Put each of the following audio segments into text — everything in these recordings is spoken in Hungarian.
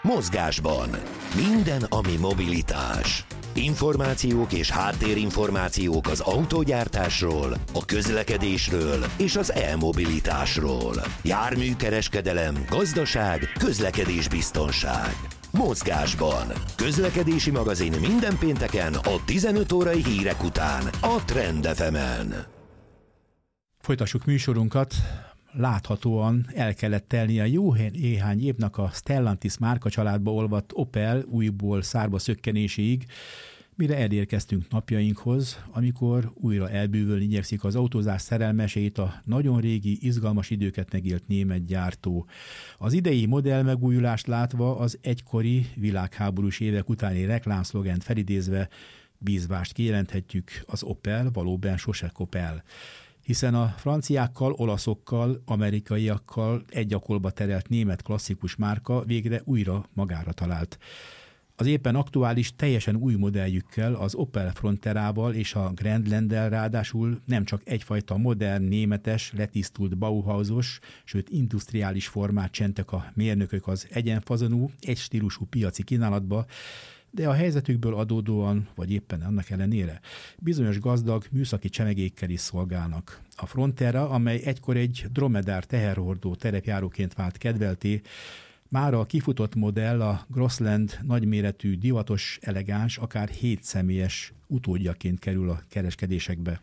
Mozgásban. Minden, ami mobilitás. Információk és háttérinformációk az autógyártásról, a közlekedésről és az e-mobilitásról. Járműkereskedelem, gazdaság, közlekedésbiztonság. Mozgásban. Közlekedési magazin minden pénteken a 15 órai hírek után a Trend FM-en. Folytassuk műsorunkat. Láthatóan el kellett telnie jó néhány évnek a Stellantis márka családba olvadt Opel újból szárba szökkenéséig, mire elérkeztünk napjainkhoz, amikor újra elbűvölni igyekszik az autózás szerelmeseit a nagyon régi, izgalmas időket megélt német gyártó. Az idei modell megújulást látva az egykori világháborús évek utáni reklámszlogent felidézve bízvást kijelenthetjük, az Opel valóban sose kopel. Hiszen a franciákkal, olaszokkal, amerikaiakkal egy akolba terelt német klasszikus márka végre újra magára talált. Az éppen aktuális, teljesen új modelljükkel, az Opel Fronterával és a Grandlanddel ráadásul nem csak egyfajta modern, németes, letisztult Bauhausos, sőt industriális formát csentek a mérnökök az egyenfazonú, egystílusú piaci kínálatba, de a helyzetükből adódóan, vagy éppen annak ellenére, bizonyos gazdag műszaki csemegékkel is szolgálnak. A Frontera, amely egykor egy dromedár teherhordó terepjáróként vált kedvelté, mára a kifutott modell a Crossland nagyméretű, divatos, elegáns, akár 7 személyes utódjaként kerül a kereskedésekbe.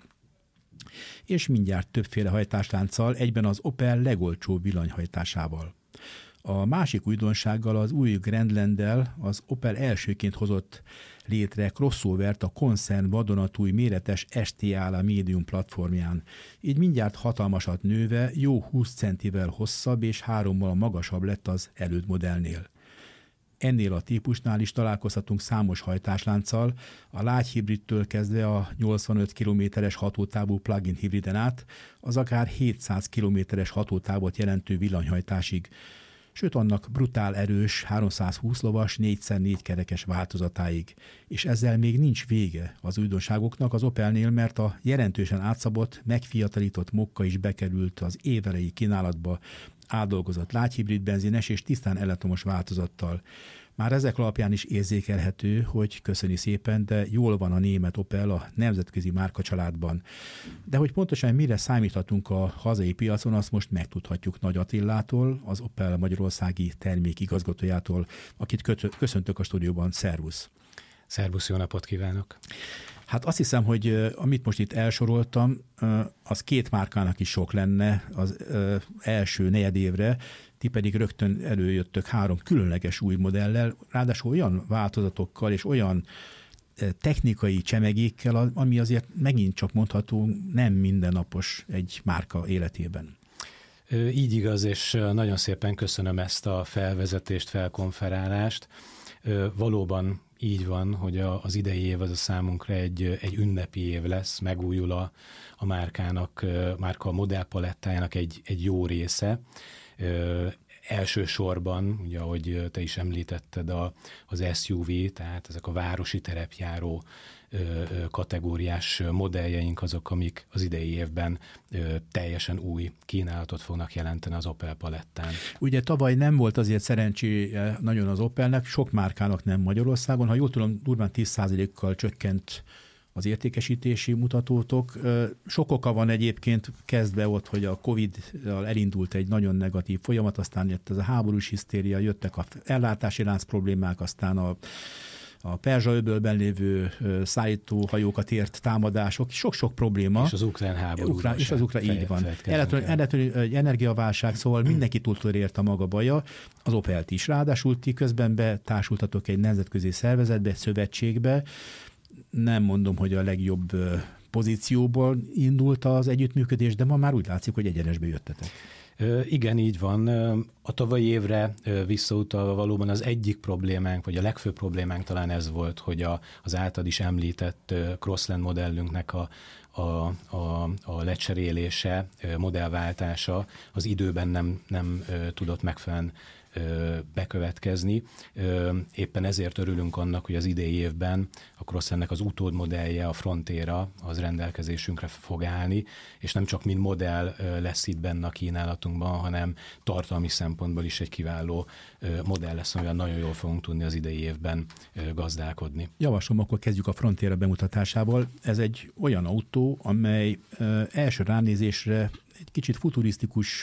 És mindjárt többféle hajtáslánccal, egyben az Opel legolcsóbb villanyhajtásával. A másik újdonsággal, az új Grandlanddel az Opel elsőként hozott létre crossovert a koncern vadonatúj méretes ST-ála médium platformján. Így mindjárt hatalmasat nőve jó 20 centivel hosszabb és 3-mal magasabb lett az elődmodellnél. Ennél a típusnál is találkozhatunk számos hajtáslánccal, a lágy hibridtől kezdve a 85 km-es hatótávú plug-in hibriden át, az akár 700 km-es hatótávot jelentő villanyhajtásig, sőt annak brutál erős, 320 lovas, 4x4 kerekes változatáig. És ezzel még nincs vége az újdonságoknak az Opelnél, mert a jelentősen átszabott, megfiatalított Mokka is bekerült az évelei kínálatba, átdolgozott lágyhibrid benzines és tisztán elektromos változattal. Már ezek alapján is érzékelhető, hogy köszöni szépen, de jól van a német Opel a nemzetközi márkacsaládban. De hogy pontosan mire számíthatunk a hazai piacon, azt most megtudhatjuk Nagy Attillától, az Opel magyarországi termékigazgatójától, akit köszöntök a stúdióban. Szervusz! Szervusz, jó napot kívánok! Hát azt hiszem, hogy amit most itt elsoroltam, az 2 márkának is sok lenne az első negyedévre, ti pedig rögtön előjöttök 3 különleges új modellel, ráadásul olyan változatokkal és olyan technikai csemegékkel, ami azért megint csak mondható nem mindennapos egy márka életében. Így igaz, és nagyon szépen köszönöm ezt a felvezetést, felkonferálást. Valóban így van, hogy az idei év az a számunkra egy ünnepi év lesz, megújul a márka modellpalettájának egy jó része. Elsősorban, ugye ahogy te is említetted, az SUV, tehát ezek a városi terepjáró kategóriás modelljeink azok, amik az idei évben teljesen új kínálatot fognak jelenteni az Opel palettán. Ugye tavaly nem volt azért szerencséje nagyon az Opelnek, sok márkának nem Magyarországon, ha jól tudom, durván 10%-kal csökkent az értékesítési mutatótok. Sok oka van egyébként, kezdve ott, hogy a Covid-dal elindult egy nagyon negatív folyamat, aztán jött ez a háborús hisztéria, jöttek a ellátási lánc problémák, aztán a Perzsa-öbölben lévő szállítóhajókat ért támadások, sok-sok probléma. És az ukrán háború. És az ukrán, így van. Egy energiaválság, szóval mindenki túlért a maga baja, az Opelt is. Ráadásul ti közben betársultatok egy nemzetközi szervezetbe, szövetségbe. Nem mondom, hogy a legjobb pozícióból indult az együttműködés, de ma már úgy látszik, hogy egyenesbe jöttetek. Igen, így van. A tavalyi évre visszautalva valóban az egyik problémánk, vagy a legfőbb problémánk talán ez volt, hogy az általad is említett Crossland modellünknek a lecserélése, modellváltása az időben nem tudott megfelelően bekövetkezni. Éppen ezért örülünk annak, hogy az idei évben a Croslandnek az utódmodellje, a Frontiera az rendelkezésünkre fog állni, és nem csak mint modell lesz itt benne a kínálatunkban, hanem tartalmi szempontból is egy kiváló modell lesz, amivel nagyon jól fogunk tudni az idei évben gazdálkodni. Javaslom, akkor kezdjük a Frontiera bemutatásával. Ez egy olyan autó, amely első ránézésre egy kicsit futurisztikus,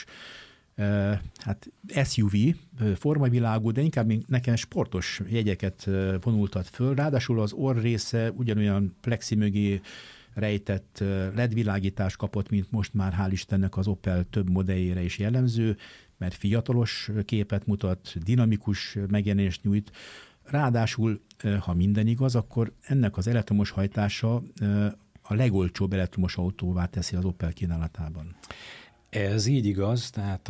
hát SUV formavilágú, de inkább nekem sportos jegyeket vonultat föl. Ráadásul az orr része ugyanolyan plexi mögé rejtett LED-világítás kapott, mint most már hál' Istennek az Opel több modelljére is jellemző, mert fiatalos képet mutat, dinamikus megjelenést nyújt. Ráadásul, ha minden igaz, akkor ennek az elektromos hajtása a legolcsóbb elektromos autóvá teszi az Opel kínálatában. Ez így igaz, tehát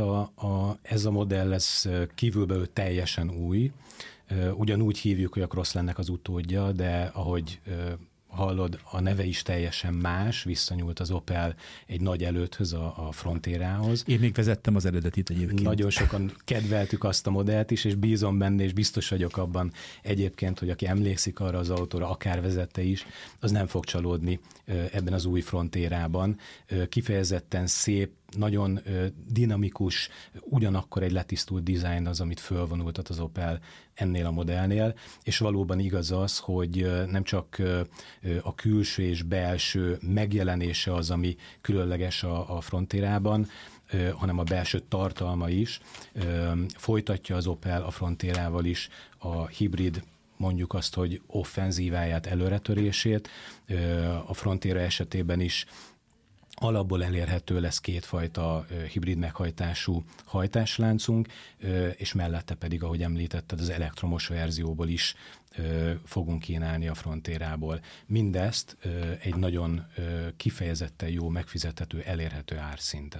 ez a modell lesz kívülbelül teljesen új. Ugyanúgy hívjuk, hogy a Crosslandnek az utódja, de ahogy hallod, a neve is teljesen más, visszanyúlt az Opel egy nagy előthöz, a Frontierához. Én még vezettem az eredetit egyébként. Nagyon sokan kedveltük azt a modellt is, és bízom benne, és biztos vagyok abban egyébként, hogy aki emlékszik arra az autóra, akár vezette is, az nem fog csalódni ebben az új Frontierában. Kifejezetten szép, nagyon dinamikus, ugyanakkor egy letisztult dizájn az, amit fölvonultat az Opel ennél a modellnél, és valóban igaz az, hogy nem csak a külső és belső megjelenése az, ami különleges a Frontierában, hanem a belső tartalma is. Folytatja az Opel a Frontierával is a hibrid, mondjuk azt, hogy offenzíváját, előretörését. A Frontiera esetében is alapból elérhető lesz kétfajta hibrid meghajtású hajtásláncunk, és mellette pedig, ahogy említetted, az elektromos verzióból is fogunk kínálni a Frontierából. Mindezt egy nagyon kifejezetten jó, megfizethető, elérhető árszinten.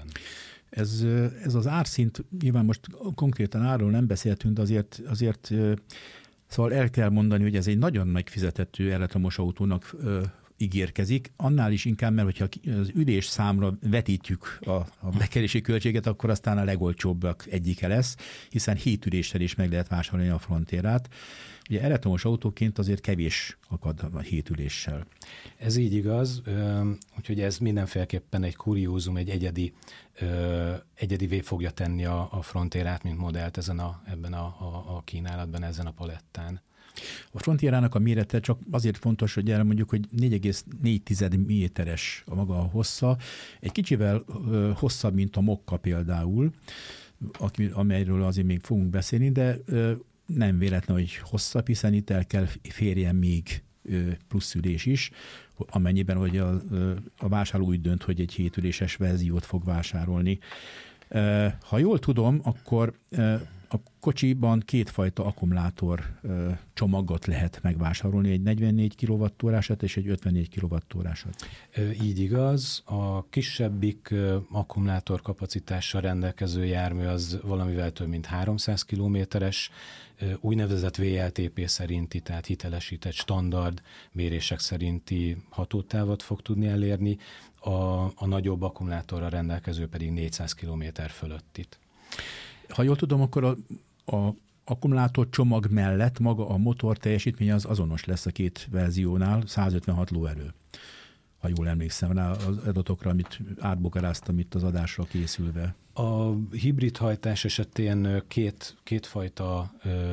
Ez az árszint, nyilván most konkrétan árról nem beszéltünk, de azért szóval el kell mondani, hogy ez egy nagyon megfizethető elektromos autónak ígérkezik, annál is inkább, mert hogyha az ülés számra vetítjük a bekerési költséget, akkor aztán a legolcsóbbak egyike lesz, hiszen 7 üléssel is meg lehet vásárolni a Frontierát. Ugye elektromos autóként azért kevés akad a 7 üléssel. Ez így igaz, úgyhogy ez mindenféleképpen egy kuriózum, egy egyedivé fogja tenni a Frontierát, mint modellt ebben a kínálatban, ezen a palettán. A Frontierának a mérete csak azért fontos, hogy elmondjuk, hogy 4,4 méteres a maga a hossza, egy kicsivel hosszabb, mint a Mokka például, amelyről azért még fogunk beszélni, de nem véletlen, hogy hosszabb, hiszen itt el kell férjen még plusz ülés is, amennyiben hogy a vásárló úgy dönt, hogy egy 7 üléses verziót fog vásárolni. Ha jól tudom, akkor a kocsiban kétfajta akkumulátor csomagot lehet megvásárolni, egy 44 kWh-át és egy 54 kWh-át. Így igaz, a kisebbik akkumulátor kapacitással rendelkező jármű az valamivel több mint 300 kilométeres, úgynevezett VLTP szerinti, tehát hitelesített standard mérések szerinti hatótávot fog tudni elérni, a nagyobb akkumulátorral rendelkező pedig 400 km fölöttit. Ha jól tudom, akkor a akkumulátor csomag mellett maga a motor teljesítménye az azonos lesz a két verziónál, 156 lóerő. Ha jól emlékszem rá az adatokra, amit átbogaráztam itt az adásra készülve. A hibrid hajtás esetén kétfajta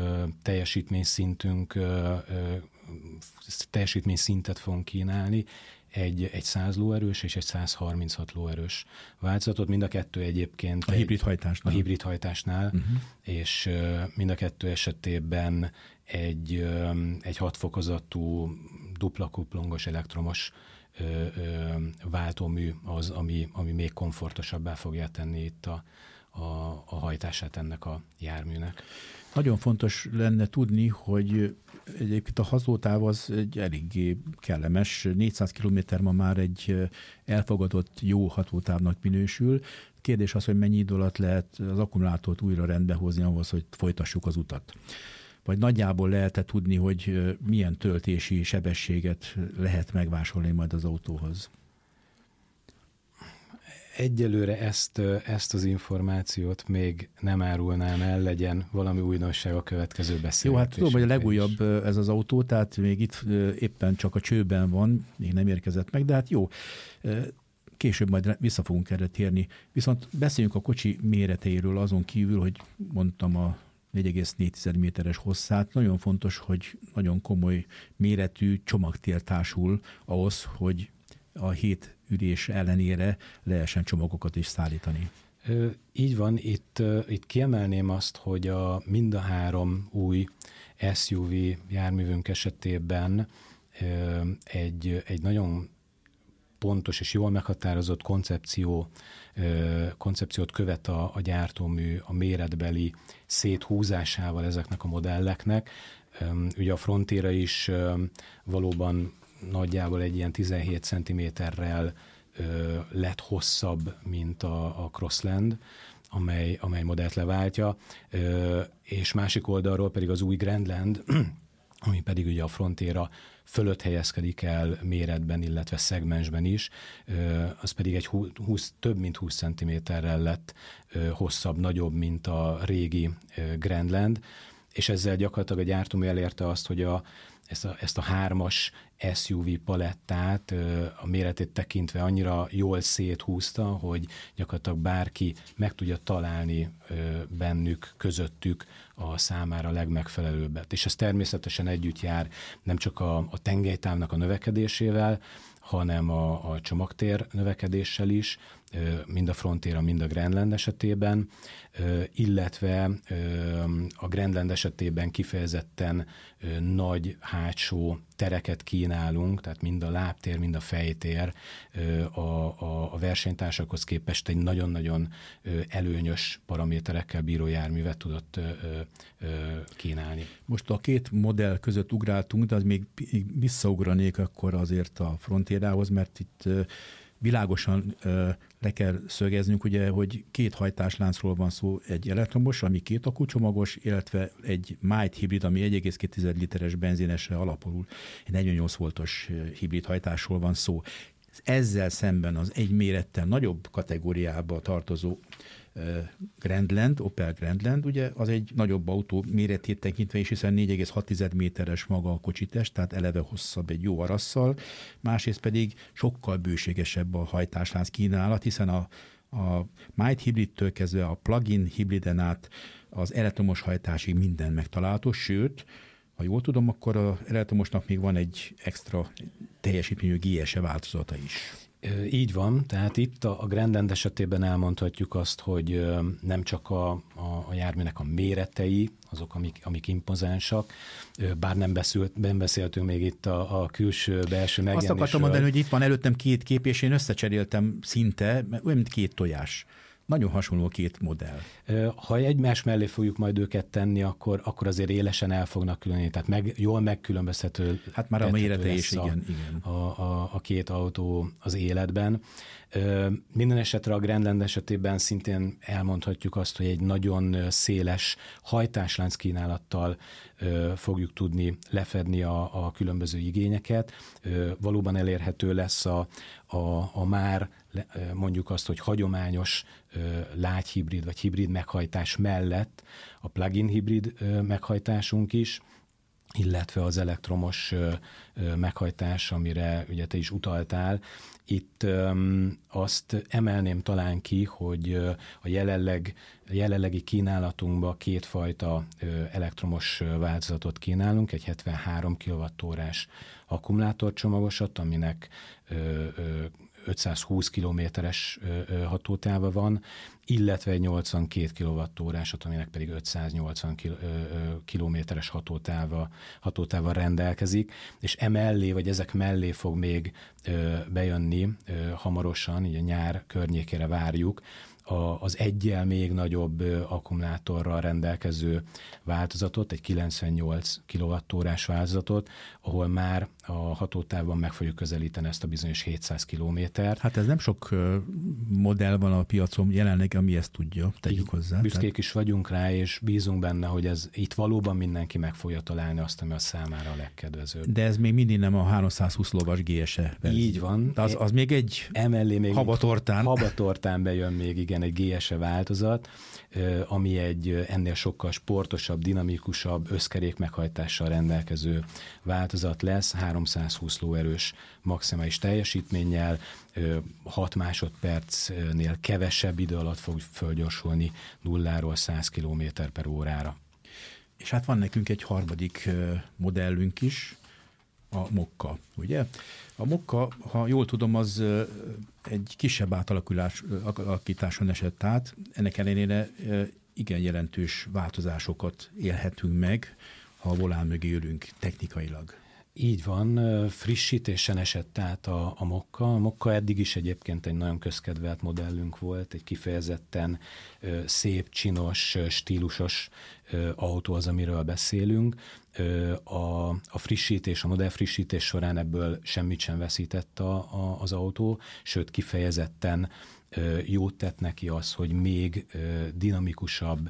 teljesítményszintet fogunk kínálni, egy 100 lóerős és egy 136 lóerős változatot, mind a kettő egyébként a hibrid hajtásnál, és mind a kettő esetében egy 6 fokozatú dupla kuplungos elektromos váltómű az, ami még komfortosabbá fogja tenni itt a hajtását ennek a járműnek. Nagyon fontos lenne tudni, hogy egyébként a hatótáv az egy eléggé kellemes. 400 km ma már egy elfogadott jó hatótávnak minősül. Kérdés az, hogy mennyi idő alatt lehet az akkumulátort újra rendbe hozni ahhoz, hogy folytassuk az utat. Vagy nagyjából lehet-e tudni, hogy milyen töltési sebességet lehet megvásárolni majd az autóhoz? Egyelőre ezt az információt még nem árulnám el, legyen valami újdonság a következő beszélgetésünkben. Jó, hát tudom, hogy a legújabb ez az autó, tehát még itt éppen csak a csőben van, még nem érkezett meg, de hát jó, később majd vissza fogunk erre térni. Viszont beszéljünk a kocsi méreteiről azon kívül, hogy mondtam a 4,4 méteres hosszát. Nagyon fontos, hogy nagyon komoly méretű csomagtér társul ahhoz, hogy a 7 ülés ellenére lehessen csomagokat is szállítani. Így van, itt kiemelném azt, hogy mind a 3 új SUV járművünk esetében egy nagyon pontos és jól meghatározott koncepciót követ a gyártómű a méretbeli széthúzásával ezeknek a modelleknek. Ugye a Frontiera is valóban nagyjából egy ilyen 17 cm-rel lett hosszabb, mint a Crossland, amely modellt leváltja, és másik oldalról pedig az új Grandland, ami pedig ugye a Frontiera fölött helyezkedik el méretben, illetve szegmensben is, az pedig egy több mint 20 cm-rel lett hosszabb, nagyobb, mint a régi Grandland, és ezzel gyakorlatilag a gyártómű elérte azt, hogy ezt a 3-as SUV palettát a méretét tekintve annyira jól széthúzta, hogy gyakorlatilag bárki meg tudja találni bennük, közöttük a számára legmegfelelőbbet. És ez természetesen együtt jár nem csak a tengelytávnak a növekedésével, hanem a csomagtér növekedéssel is, mind a Frontiera, mind a Grandland esetében, illetve a Grandland esetében kifejezetten nagy hátsó tereket kínálunk, tehát mind a lábtér, mind a fejtér a versenytársakhoz képest egy nagyon-nagyon előnyös paraméterekkel bíró járművet tudott kínálni. Most a 2 modell között ugráltunk, de az még visszaugranék akkor azért a Frontierához, mert itt világosan le kell szögeznünk, ugye, hogy 2 hajtásláncról van szó, egy elektromos, ami 2 akkucsomagos, illetve egy mild hibrid, ami 1,2 literes benzinesre alapul. Egy 48 voltos hibrid hajtásról van szó. Ezzel szemben az egy mérettel nagyobb kategóriába tartozó Grandland, Opel Grandland, ugye az egy nagyobb autó méretét tekintve is, hiszen 4,6 méteres maga a kocsitest, tehát eleve hosszabb egy jó arasszal, másrészt pedig sokkal bőségesebb a hajtáslánc kínálat, hiszen a mild hibridtől kezdve a plug-in hibriden át az elektromos hajtásig minden megtalálható, sőt, ha jól tudom, akkor az elektromosnak még van egy extra teljesítményű GSE változata is. Így van, tehát itt a Grandland esetében elmondhatjuk azt, hogy nem csak a járműnek a méretei, azok, amik impozánsak, bár nem beszéltünk még itt a külső-belső megjelenésről. Azt akartam mondani, hogy itt van előttem 2 kép, és én összecseréltem szinte, olyan, mint 2 tojás. Nagyon hasonló 2 modell. Ha egymás mellé fogjuk majd őket tenni, akkor azért élesen el fognak különíteni, tehát jól megkülönböztető. Hát már a mérete is, igen. A 2 autó az életben. Minden esetre a Grandland esetében szintén elmondhatjuk azt, hogy egy nagyon széles hajtáslánc kínálattal fogjuk tudni lefedni a különböző igényeket. Valóban elérhető lesz a már mondjuk azt, hogy hagyományos lágy hibrid vagy hibrid meghajtás mellett a plug-in hibrid meghajtásunk is, illetve az elektromos meghajtás, amire ugye te is utaltál. Itt azt emelném talán ki, hogy a jelenlegi kínálatunkban 2 fajta elektromos változatot kínálunk, egy 73 kWh-s akkumulátorcsomagosat, aminek 520 kilométeres hatótáva van, illetve egy 82 kWh-át, aminek pedig 580 kilométeres hatótáva rendelkezik, és emellé, vagy ezek mellé fog még bejönni hamarosan, így a nyár környékére várjuk, az eggyel még nagyobb akkumulátorral rendelkező változatot, egy 98 kWh-s változatot, ahol már a hatótávban meg fogjuk közelíteni ezt a bizonyos 700 kilométert. Hát ez nem sok modell van a piacon jelenleg, ami ezt tudja, tegyük hozzá. Büszkék is vagyunk rá, és bízunk benne, hogy ez itt valóban mindenki meg fogja találni azt, ami a számára a legkedvezőbb. De ez még mindig nem a 320 lovas GSE verzió. Így van. De az még egy emellé még habatortán. Habatortán bejön még igen egy GSE változat, ami egy ennél sokkal sportosabb, dinamikusabb, összkerék meghajtással rendelkező változat lesz, 320 lóerős maximális teljesítménnyel, 6 másodpercnél kevesebb idő alatt fog fölgyorsulni 0-ról 100 km/órára. És hát van nekünk egy harmadik modellünk is, a Mokka, ugye? A Mokka, ha jól tudom, az egy kisebb átalakításon esett át, ennek ellenére igen jelentős változásokat élhetünk meg, ha a volán mögé ülünk technikailag. Így van, frissítésen esett át a Mokka. A Mokka eddig is egyébként egy nagyon közkedvelt modellünk volt, egy kifejezetten szép, csinos, stílusos autó az, amiről beszélünk. A frissítés, a modell frissítés során ebből semmit sem veszített az autó, sőt kifejezetten jót tett neki az, hogy még dinamikusabb,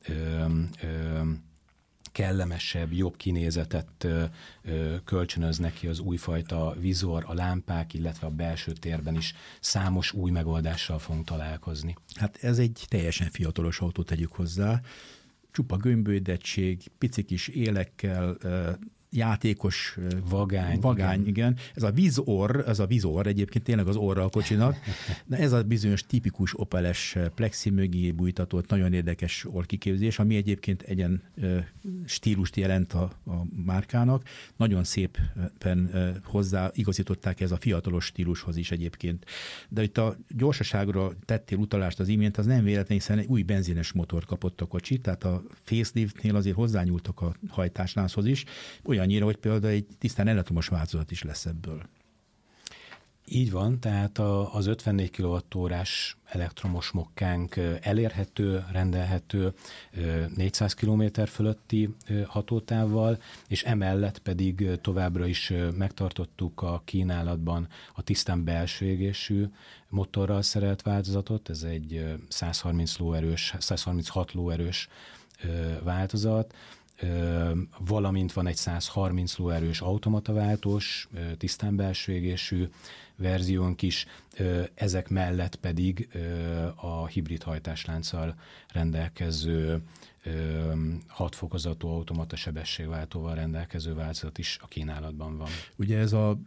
kellemesebb, jobb kinézetet kölcsönöz neki az újfajta vizor, a lámpák, illetve a belső térben is számos új megoldással fogunk találkozni. Hát ez egy teljesen fiatalos autó, tegyük hozzá. Csupa gömbölydettség, pici kis élekkel, játékos vagány, igen. Ez a vizor egyébként tényleg az orra a kocsinak, de ez a bizonyos tipikus Opeles plexi mögé bújtatott, nagyon érdekes orrkiképzés, ami egyébként egyen stílust jelent a márkának. Nagyon szépen hozzá igazították ez a fiatalos stílushoz is egyébként. De itt a gyorsaságra tettél utalást az imént, az nem véletlen, hiszen egy új benzines motor kapott a kocsi, tehát a faceliftnél azért hozzányúltak a hajtáslánchoz is, olyannyira, hogy például egy tisztán elektromos változat is lesz ebből. Így van, tehát az 54 kWh-s elektromos mokkánk elérhető, rendelhető 400 km fölötti hatótávval, és emellett pedig továbbra is megtartottuk a kínálatban a belső égésű motorral szerelt változatot, ez egy 136 lóerős változat, valamint van egy 130 lóerős automataváltós, tisztán belső égésű verziónk is, ezek mellett pedig a hibrid hajtáslánccal rendelkező 6 fokozatú automata sebességváltóval rendelkező változat is a kínálatban van. Ugye ez a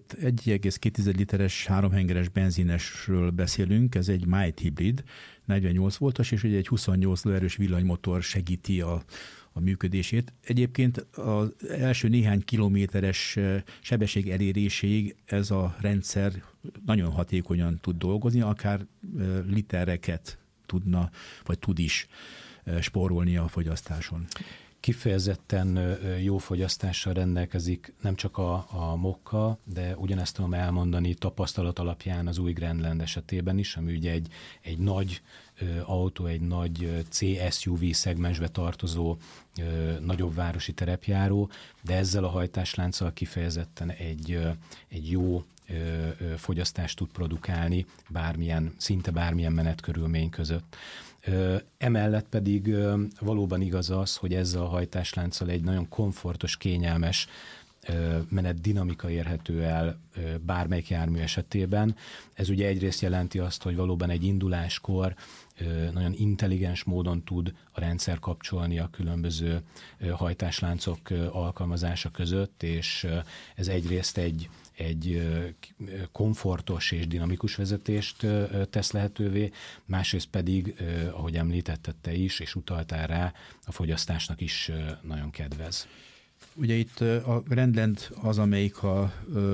1,2 literes 3-hengeres benzinesről beszélünk, ez egy mild hibrid, 48 voltos, és ugye egy 28 lóerős villanymotor segíti a működését. Egyébként az első néhány kilométeres sebesség eléréséig ez a rendszer nagyon hatékonyan tud dolgozni, akár litereket tudna, vagy tud is spórolni a fogyasztáson. Kifejezetten jó fogyasztással rendelkezik nem csak a Mokka, de ugyanezt tudom elmondani tapasztalat alapján az új Grandland esetében is, ami ugye egy nagy autó, egy nagy C-SUV szegmensbe tartozó nagyobb városi terepjáró, de ezzel a hajtáslánccal kifejezetten egy jó fogyasztást tud produkálni szinte bármilyen menetkörülmény között. Emellett pedig valóban igaz az, hogy ezzel a hajtáslánccal egy nagyon komfortos, kényelmes menet dinamika érhető el bármelyik jármű esetében. Ez ugye egyrészt jelenti azt, hogy valóban egy induláskor nagyon intelligens módon tud a rendszer kapcsolni a különböző hajtásláncok alkalmazása között, és ez egyrészt egy komfortos és dinamikus vezetést tesz lehetővé, másrészt pedig, ahogy említetted te is, és utaltál rá, a fogyasztásnak is nagyon kedvez. Ugye itt a Grandland az, amelyik a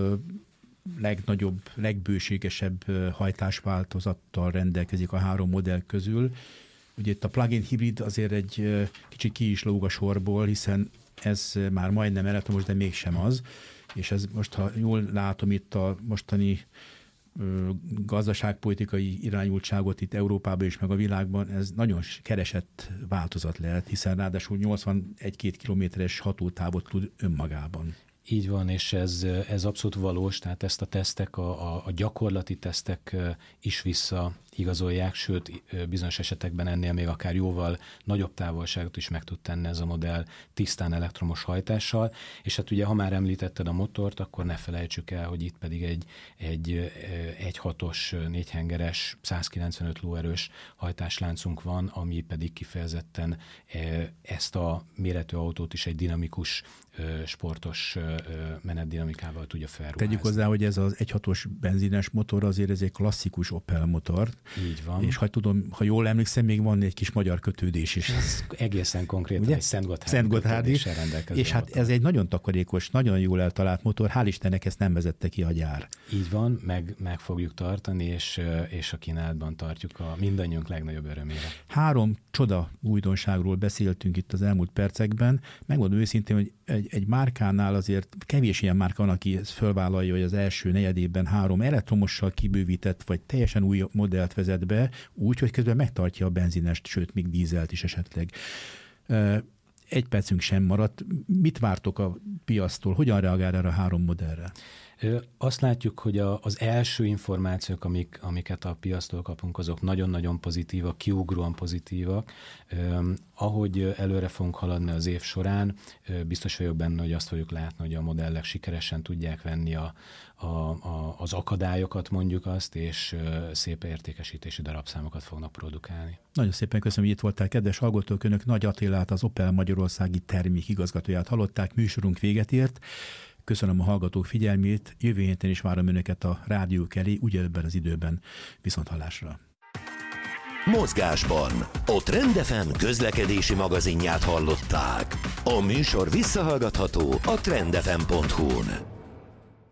legnagyobb, legbőségesebb hajtásváltozattal rendelkezik a 3 modell közül. Ugye itt a plug-in hibrid azért egy kicsit ki is lóg a sorból, hiszen ez már majdnem elektromos, de mégsem az. És ez most, ha jól látom itt a mostani gazdaságpolitikai irányultságot itt Európában és meg a világban, ez nagyon keresett változat lehet, hiszen ráadásul 81-2 kilométeres hatótávot tud önmagában. Így van, és ez abszolút valós, tehát ezt a tesztek, a gyakorlati tesztek is visszaigazolják, sőt, bizonyos esetekben ennél még akár jóval nagyobb távolságot is meg tud tenni ez a modell tisztán elektromos hajtással, és hát ugye, ha már említetted a motort, akkor ne felejtsük el, hogy itt pedig egy 1.6-os, 4 hengeres, 195 lóerős hajtásláncunk van, ami pedig kifejezetten ezt a méretű autót is egy dinamikus, sportos menetdinamikával tudja felruházni. Tegyük hozzá, hogy ez az 1.6-os benzines motor azért ez egy klasszikus Opel motor. Így van. És ha jól emlékszem, még van egy kis magyar kötődés is. Ez egészen konkrétan ugye? Egy Szent-Gotthárd is. És hát ez egy nagyon takarékos, nagyon jól eltalált motor. Hál' Istennek ezt nem vezette ki a gyár. Így van, meg fogjuk tartani, és a kínálatban tartjuk a mindannyiunk legnagyobb örömére. 3 csoda újdonságról beszéltünk itt az elmúlt percekben. Megmondom őszintén, hogy egy márkánál azért kevés ilyen márka van, aki ezt fölvállalja, hogy az első negyedében 3 elektromossal kibővített, vagy teljesen új modellt vezet be, úgy, hogy közben megtartja a benzinest, sőt, még dízelt is esetleg. 1 percünk sem maradt. Mit vártok a piactól? Hogyan reagál erre a 3 modellre? Azt látjuk, hogy az első információk, amiket a piactól kapunk, azok nagyon-nagyon pozitívak, kiugróan pozitívak. Ahogy előre fogunk haladni az év során, biztos vagyok benne, hogy azt fogjuk látni, hogy a modellek sikeresen tudják venni az akadályokat, mondjuk azt, és szép értékesítési darabszámokat fognak produkálni. Nagyon szépen köszönöm, hogy itt voltál, kedves hallgatók, Önök Nagy Attilát, az Opel magyarországi termékigazgatóját hallották, műsorunk véget ért. Köszönöm a hallgatók figyelmét, jövő héten is várom Önöket a rádiók elé, ugyanebben az időben. Viszonthallásra. Mozgásban a Trend FM közlekedési magazinját hallották. A műsor visszahallgatható a trendfm.hu-n.